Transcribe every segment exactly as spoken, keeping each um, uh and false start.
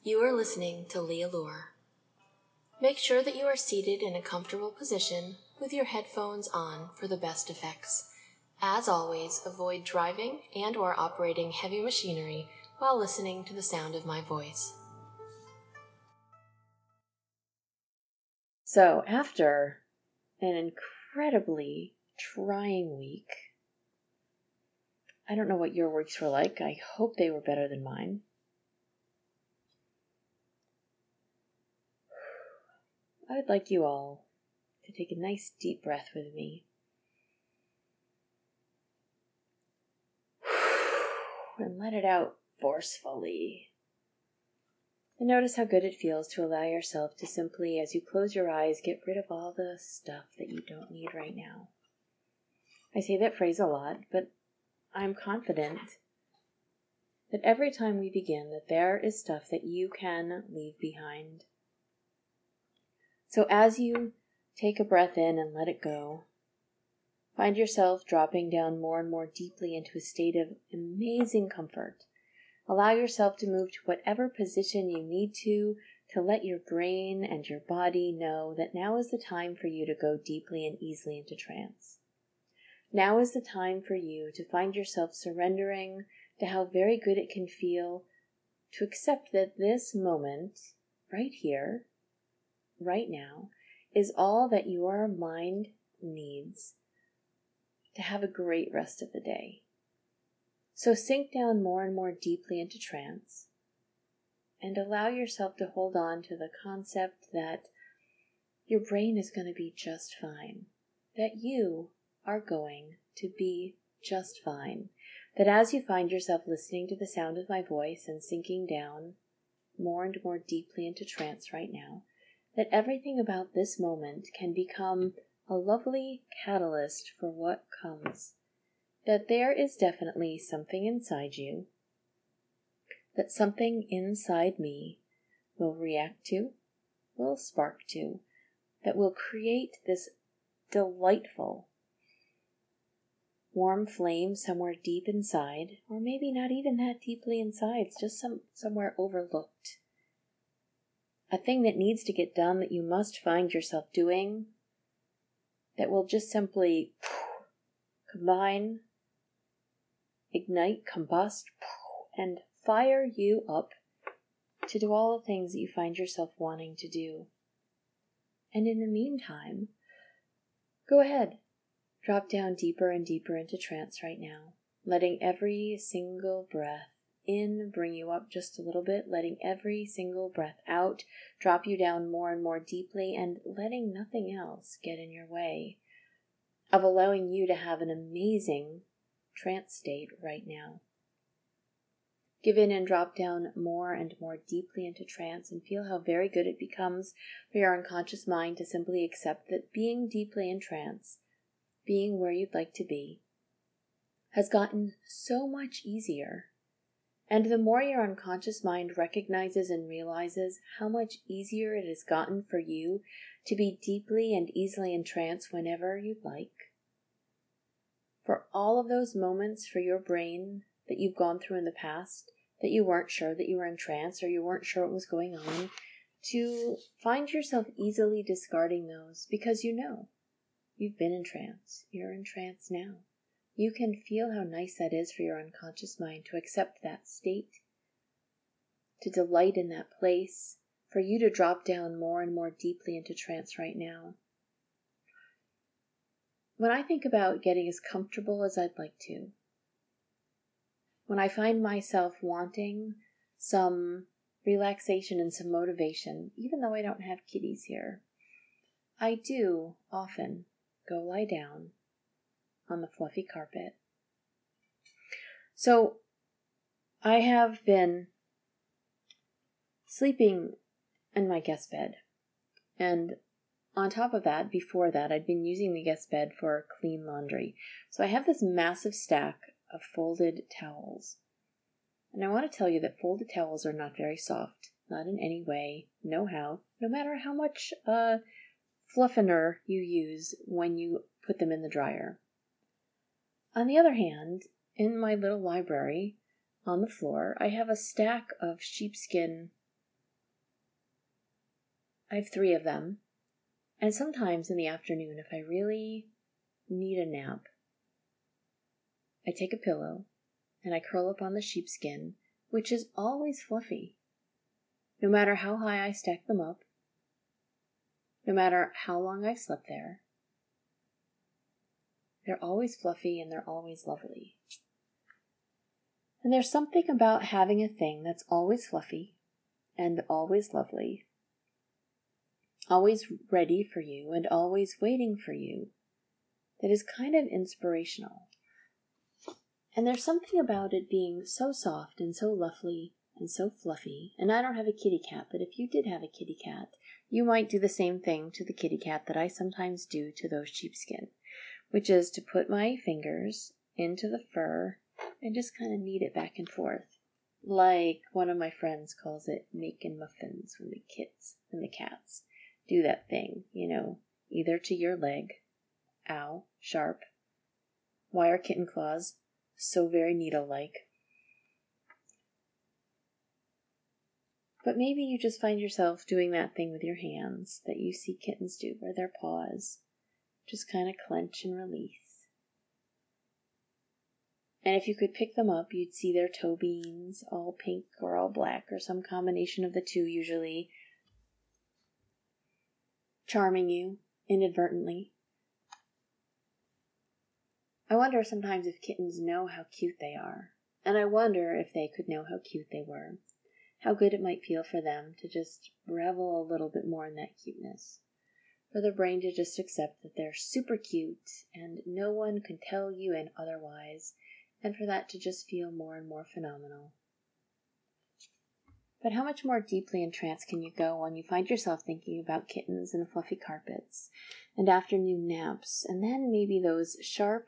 You are listening to Leah Lure. Make sure that you are seated in a comfortable position with your headphones on for the best effects. As always, avoid driving and or operating heavy machinery while listening to the sound of my voice. So after an incredibly trying week, I don't know what your weeks were like. I hope they were better than mine. I would like you all to take a nice deep breath with me. And let it out forcefully. And notice how good it feels to allow yourself to simply, as you close your eyes, get rid of all the stuff that you don't need right now. I say that phrase a lot, but I'm confident that every time we begin that there is stuff that you can leave behind. So as you take a breath in and let it go, find yourself dropping down more and more deeply into a state of amazing comfort. Allow yourself to move to whatever position you need to, to let your brain and your body know that now is the time for you to go deeply and easily into trance. Now is the time for you to find yourself surrendering to how very good it can feel to accept that this moment, right here, right now, is all that your mind needs to have a great rest of the day. So sink down more and more deeply into trance and allow yourself to hold on to the concept that your brain is going to be just fine, that you are going to be just fine, that as you find yourself listening to the sound of my voice and sinking down more and more deeply into trance right now, that everything about this moment can become a lovely catalyst for what comes. That there is definitely something inside you, that something inside me will react to, will spark to, that will create this delightful, warm flame somewhere deep inside, or maybe not even that deeply inside, it's just some somewhere overlooked. A thing that needs to get done that you must find yourself doing, that will just simply combine, ignite, combust, and fire you up to do all the things that you find yourself wanting to do. And in the meantime, go ahead, drop down deeper and deeper into trance right now, letting every single breath in bring you up just a little bit, letting every single breath out drop you down more and more deeply, and letting nothing else get in your way of allowing you to have an amazing trance state right now. Give in and drop down more and more deeply into trance and feel how very good it becomes for your unconscious mind to simply accept that being deeply in trance, being where you'd like to be, has gotten so much easier. And the more your unconscious mind recognizes and realizes how much easier it has gotten for you to be deeply and easily in trance whenever you'd like, for all of those moments for your brain that you've gone through in the past, that you weren't sure that you were in trance or you weren't sure what was going on, to find yourself easily discarding those because you know you've been in trance. You're in trance now. You can feel how nice that is for your unconscious mind to accept that state, to delight in that place, for you to drop down more and more deeply into trance right now. When I think about getting as comfortable as I'd like to, when I find myself wanting some relaxation and some motivation, even though I don't have kitties here, I do often go lie down on the fluffy carpet. So I have been sleeping in my guest bed, and on top of that, before that, I'd been using the guest bed for clean laundry. So I have this massive stack of folded towels. And I want to tell you that folded towels are not very soft, not in any way, no how, no matter how much uh, fluffener you use when you put them in the dryer. On the other hand, in my little library on the floor, I have a stack of sheepskin I have three of them. And sometimes in the afternoon, if I really need a nap, I take a pillow and I curl up on the sheepskin, which is always fluffy. No matter how high I stack them up, no matter how long I've slept there, they're always fluffy and they're always lovely. And there's something about having a thing that's always fluffy and always lovely, always ready for you and always waiting for you, that is kind of inspirational. And there's something about it being so soft and so lovely and so fluffy. And I don't have a kitty cat, but if you did have a kitty cat, you might do the same thing to the kitty cat that I sometimes do to those sheepskin, which is to put my fingers into the fur and just kind of knead it back and forth. Like one of my friends calls it making muffins when the kids and the cats do that thing, you know, either to your leg, ow, sharp, why are kitten claws so very needle-like? But maybe you just find yourself doing that thing with your hands that you see kittens do, where their paws just kind of clench and release. And if you could pick them up, you'd see their toe beans, all pink or all black, or some combination of the two usually, charming you inadvertently. I wonder sometimes if kittens know how cute they are, and I wonder if they could know how cute they were, how good it might feel for them to just revel a little bit more in that cuteness, for their brain to just accept that they're super cute and no one can tell you and otherwise, and for that to just feel more and more phenomenal. But how much more deeply entranced can you go when you find yourself thinking about kittens and fluffy carpets and afternoon naps, and then maybe those sharp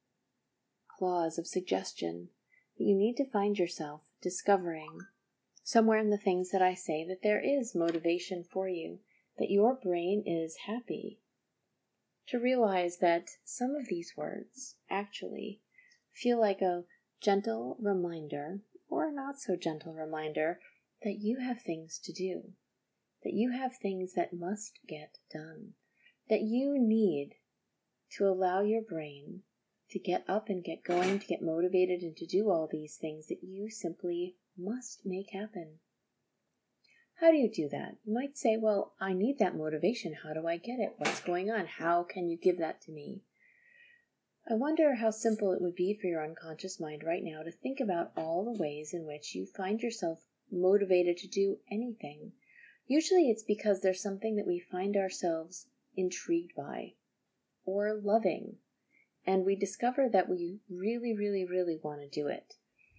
claws of suggestion that you need to find yourself discovering somewhere in the things that I say that there is motivation for you, that your brain is happy. To realize that some of these words actually feel like a gentle reminder, or a not so gentle reminder, that you have things to do, that you have things that must get done, that you need to allow your brain to get up and get going, to get motivated and to do all these things that you simply must make happen. How do you do that? You might say, well, I need that motivation. How do I get it? What's going on? How can you give that to me? I wonder how simple it would be for your unconscious mind right now to think about all the ways in which you find yourself motivated to do anything. Usually it's because there's something that we find ourselves intrigued by or loving, and we discover that we really, really, really want to do it.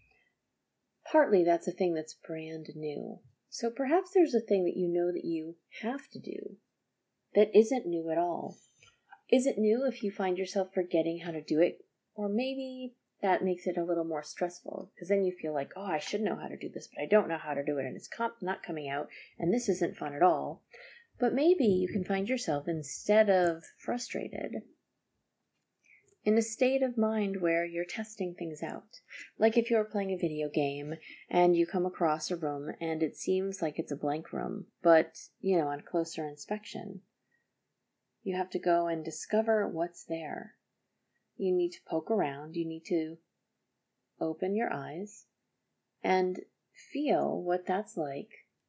Partly that's a thing that's brand new. So perhaps there's a thing that you know that you have to do that isn't new at all. Is it new if you find yourself forgetting how to do it? Or maybe that makes it a little more stressful, because then you feel like, oh, I should know how to do this, but I don't know how to do it, and it's com- not coming out, and this isn't fun at all. But maybe you can find yourself, instead of frustrated, in a state of mind where you're testing things out. Like if you're playing a video game and you come across a room and it seems like it's a blank room, but, you know, on closer inspection, you have to go and discover what's there. You need to poke around, you need to open your eyes and feel what that's like,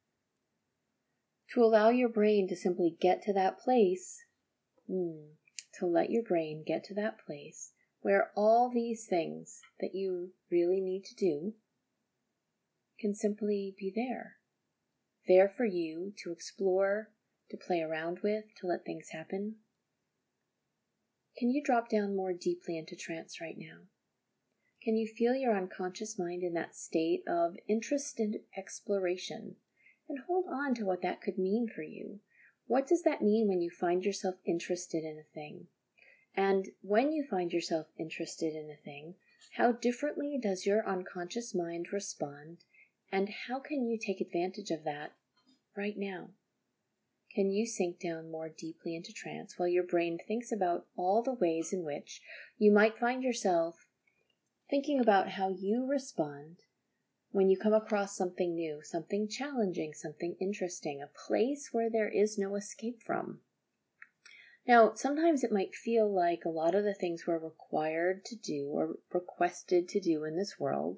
to allow your brain to simply get to that place, mm, to let your brain get to that place where all these things that you really need to do can simply be there. There for you to explore, to play around with, to let things happen. Can you drop down more deeply into trance right now? Can you feel your unconscious mind in that state of interest and exploration? And hold on to what that could mean for you. What does that mean when you find yourself interested in a thing? And when you find yourself interested in a thing, how differently does your unconscious mind respond? And how can you take advantage of that right now? Can you sink down more deeply into trance while your brain thinks about all the ways in which you might find yourself thinking about how you respond when you come across something new, something challenging, something interesting, a place where there is no escape from. Now, sometimes it might feel like a lot of the things we're required to do or requested to do in this world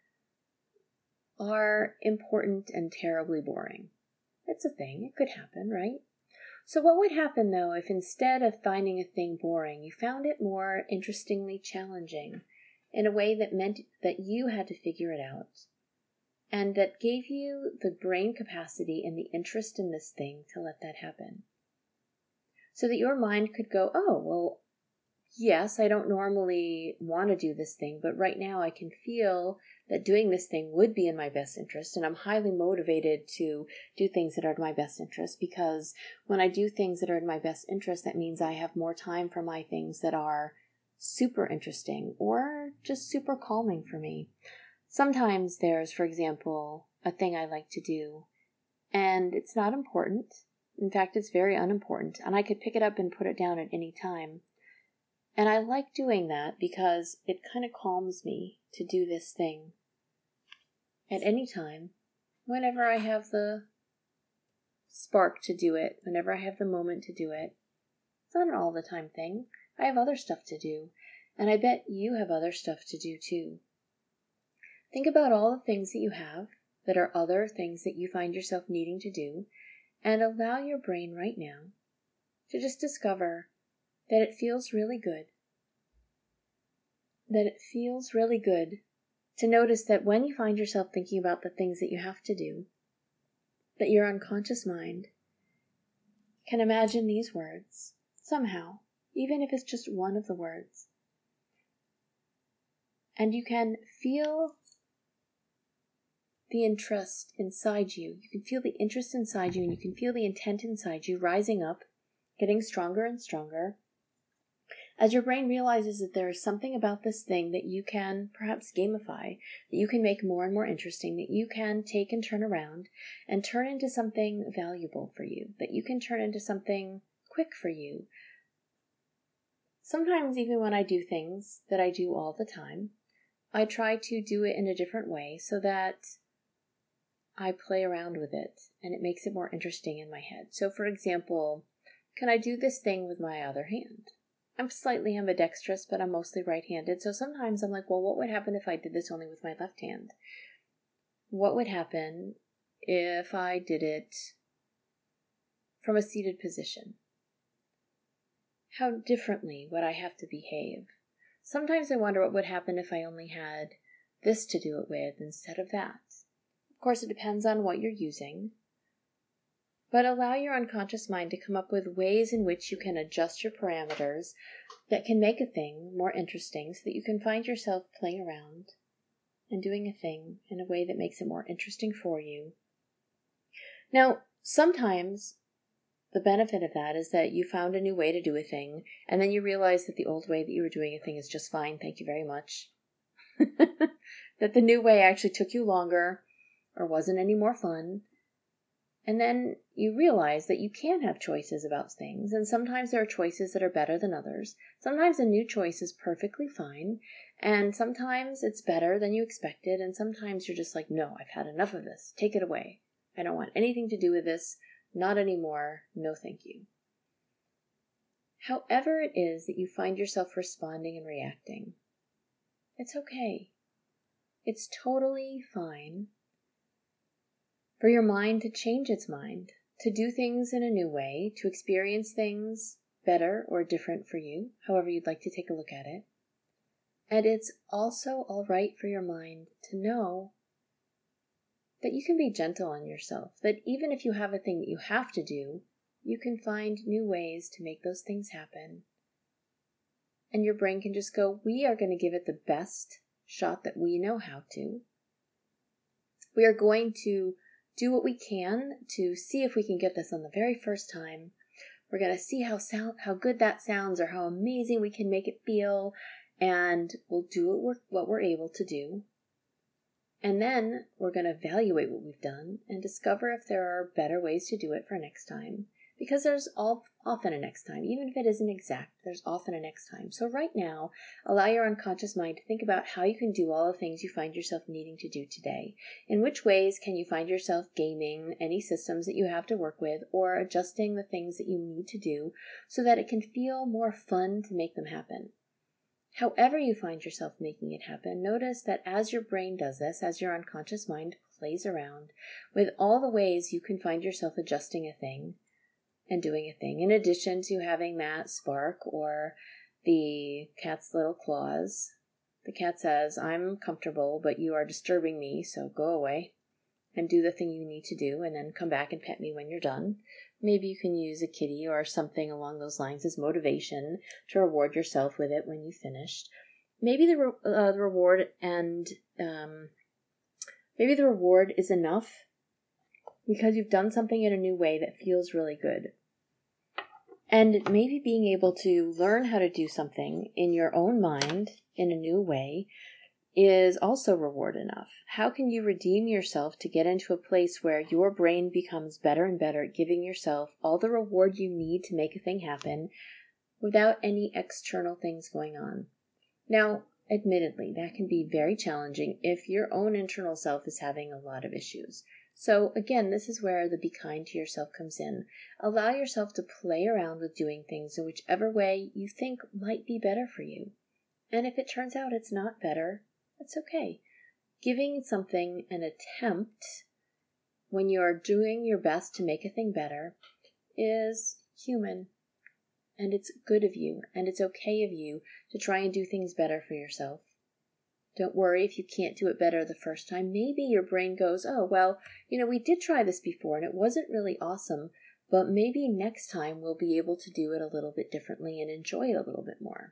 are important and terribly boring. It's a thing. It could happen, right? So what would happen, though, if instead of finding a thing boring, you found it more interestingly challenging in a way that meant that you had to figure it out and that gave you the brain capacity and the interest in this thing to let that happen? So that your mind could go, oh, well, yes, I don't normally want to do this thing, but right now I can feel that doing this thing would be in my best interest, and I'm highly motivated to do things that are in my best interest, because when I do things that are in my best interest, that means I have more time for my things that are super interesting or just super calming for me. Sometimes there's, for example, a thing I like to do, and it's not important. In fact, it's very unimportant, and I could pick it up and put it down at any time. And I like doing that because it kind of calms me to do this thing at any time, whenever I have the spark to do it, whenever I have the moment to do it. It's not an all the time thing. I have other stuff to do, and I bet you have other stuff to do too. Think about all the things that you have that are other things that you find yourself needing to do, and allow your brain right now to just discover that it feels really good. That it feels really good to notice that when you find yourself thinking about the things that you have to do, that your unconscious mind can imagine these words somehow, even if it's just one of the words. And you can feel the interest inside you. You can feel the interest inside you, and you can feel the intent inside you rising up, getting stronger and stronger, as your brain realizes that there is something about this thing that you can perhaps gamify, that you can make more and more interesting, that you can take and turn around and turn into something valuable for you, that you can turn into something quick for you. Sometimes even when I do things that I do all the time, I try to do it in a different way so that I play around with it and it makes it more interesting in my head. So for example, can I do this thing with my other hand? I'm slightly ambidextrous, but I'm mostly right-handed, so sometimes I'm like, well, what would happen if I did this only with my left hand? What would happen if I did it from a seated position? How differently would I have to behave? Sometimes I wonder what would happen if I only had this to do it with instead of that. Of course, it depends on what you're using. But allow your unconscious mind to come up with ways in which you can adjust your parameters that can make a thing more interesting so that you can find yourself playing around and doing a thing in a way that makes it more interesting for you. Now, sometimes the benefit of that is that you found a new way to do a thing, and then you realize that the old way that you were doing a thing is just fine, thank you very much. That the new way actually took you longer or wasn't any more fun. And then you realize that you can have choices about things, and sometimes there are choices that are better than others. Sometimes a new choice is perfectly fine, and sometimes it's better than you expected, and sometimes you're just like, no, I've had enough of this. Take it away. I don't want anything to do with this. Not anymore. No, thank you. However it is that you find yourself responding and reacting, it's okay. It's totally fine for your mind to change its mind, to do things in a new way, to experience things better or different for you, however you'd like to take a look at it. And it's also all right for your mind to know that you can be gentle on yourself, that even if you have a thing that you have to do, you can find new ways to make those things happen. And your brain can just go, we are going to give it the best shot that we know how to. We are going to do what we can to see if we can get this on the very first time. We're going to see how sound, how good that sounds or how amazing we can make it feel, and we'll do what we're, what we're able to do. And then we're going to evaluate what we've done and discover if there are better ways to do it for next time. Because there's all often a next time. Even if it isn't exact, there's often a next time. So right now, allow your unconscious mind to think about how you can do all the things you find yourself needing to do today. In which ways can you find yourself gaming any systems that you have to work with, or adjusting the things that you need to do so that it can feel more fun to make them happen. However you find yourself making it happen, notice that as your brain does this, as your unconscious mind plays around with all the ways you can find yourself adjusting a thing and doing a thing, in addition to having that spark or the cat's little claws. The cat says, I'm comfortable, but you are disturbing me, so go away and do the thing you need to do, and then come back and pet me when you're done. Maybe you can use a kitty or something along those lines as motivation to reward yourself with it when you finished. Maybe the, re- uh, the reward and um, maybe the reward is enough because you've done something in a new way that feels really good. And maybe being able to learn how to do something in your own mind in a new way is also reward enough. How can you redeem yourself to get into a place where your brain becomes better and better at giving yourself all the reward you need to make a thing happen without any external things going on? Now, admittedly, that can be very challenging if your own internal self is having a lot of issues. So again, this is where the be kind to yourself comes in. Allow yourself to play around with doing things in whichever way you think might be better for you. And if it turns out it's not better, that's okay. Giving something an attempt when you are doing your best to make a thing better is human. And it's good of you, and it's okay of you to try and do things better for yourself. Don't worry if you can't do it better the first time. Maybe your brain goes, oh, well, you know, we did try this before and it wasn't really awesome, but maybe next time we'll be able to do it a little bit differently and enjoy it a little bit more.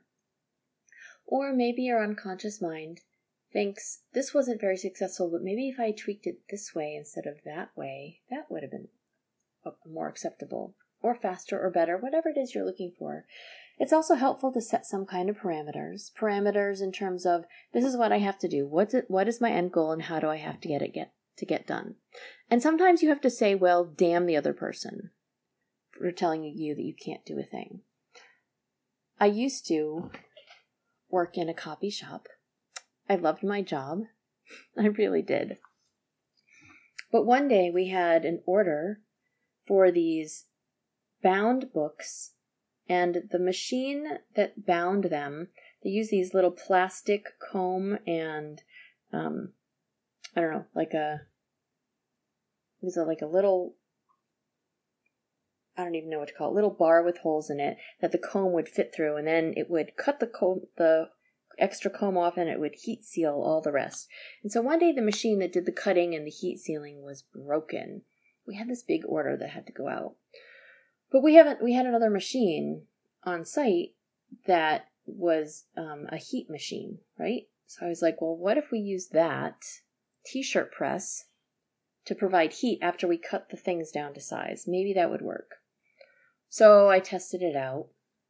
Or maybe your unconscious mind thinks, this wasn't very successful, but maybe if I tweaked it this way instead of that way, that would have been more acceptable, or faster or better, whatever it is you're looking for. It's also helpful to set some kind of parameters. Parameters in terms of, this is what I have to do. What's it, what is my end goal and how do I have to get it get to get done? And sometimes you have to say, well, damn the other person for telling you that you can't do a thing. I used to work in a copy shop. I loved my job. I really did. But one day we had an order for these bound books, and the machine that bound them, they use these little plastic comb and, um, I don't know, like a, it was a, like a little, I don't even know what to call it, little bar with holes in it that the comb would fit through, and then it would cut the comb, the extra comb off, and it would heat seal all the rest. And so one day the machine that did the cutting and the heat sealing was broken. We had this big order that had to go out. But we haven't. We had another machine on site that was um, a heat machine, right? So I was like, well, what if we use that t-shirt press to provide heat after we cut the things down to size? Maybe that would work. So I tested it out,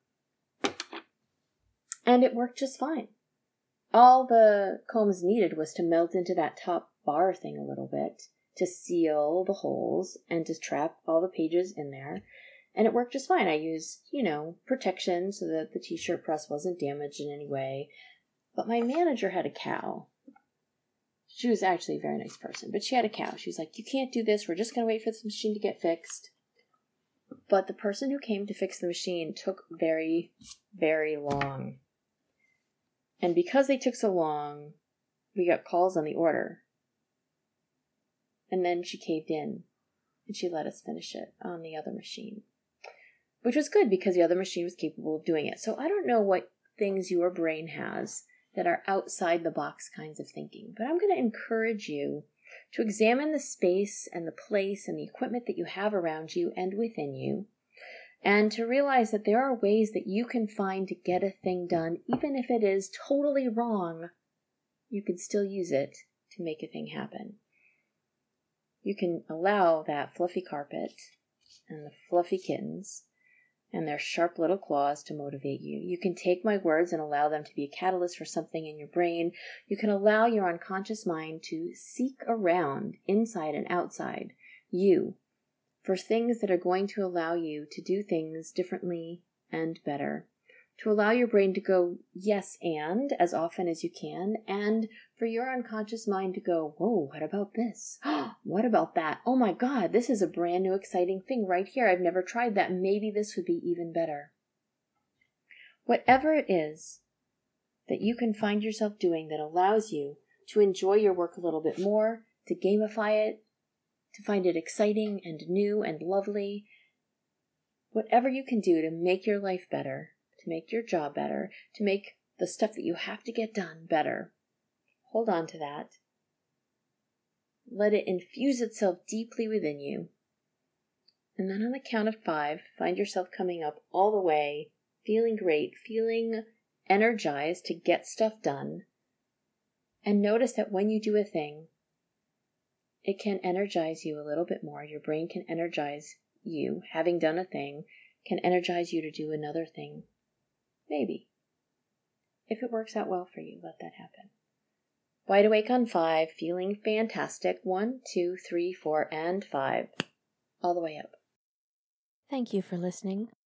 and it worked just fine. All the combs needed was to melt into that top bar thing a little bit to seal the holes and to trap all the pages in there. And it worked just fine. I used, you know, protection so that the t-shirt press wasn't damaged in any way. But my manager had a cow. She was actually a very nice person, but she had a cow. She was like, you can't do this. We're just going to wait for this machine to get fixed. But the person who came to fix the machine took very, very long. And because they took so long, we got calls on the order. And then she caved in, and she let us finish it on the other machine. Which was good because the other machine was capable of doing it. So I don't know what things your brain has that are outside the box kinds of thinking, but I'm going to encourage you to examine the space and the place and the equipment that you have around you and within you, and to realize that there are ways that you can find to get a thing done, even if it is totally wrong, you can still use it to make a thing happen. You can allow that fluffy carpet and the fluffy kittens and their sharp little claws to motivate you. You can take my words and allow them to be a catalyst for something in your brain. You can allow your unconscious mind to seek around, inside and outside you, for things that are going to allow you to do things differently and better. To allow your brain to go yes and as often as you can, and for your unconscious mind to go, whoa, what about this? What about that? Oh my God, this is a brand new exciting thing right here. I've never tried that. Maybe this would be even better. Whatever it is that you can find yourself doing that allows you to enjoy your work a little bit more, to gamify it, to find it exciting and new and lovely, whatever you can do to make your life better, to make your job better, to make the stuff that you have to get done better. Hold on to that. Let it infuse itself deeply within you. And then on the count of five, find yourself coming up all the way, feeling great, feeling energized to get stuff done. And notice that when you do a thing, it can energize you a little bit more. Your brain can energize you. Having done a thing can energize you to do another thing. Maybe. If it works out well for you, let that happen. Wide awake on five, feeling fantastic. One, two, three, four, and five. All the way up. Thank you for listening.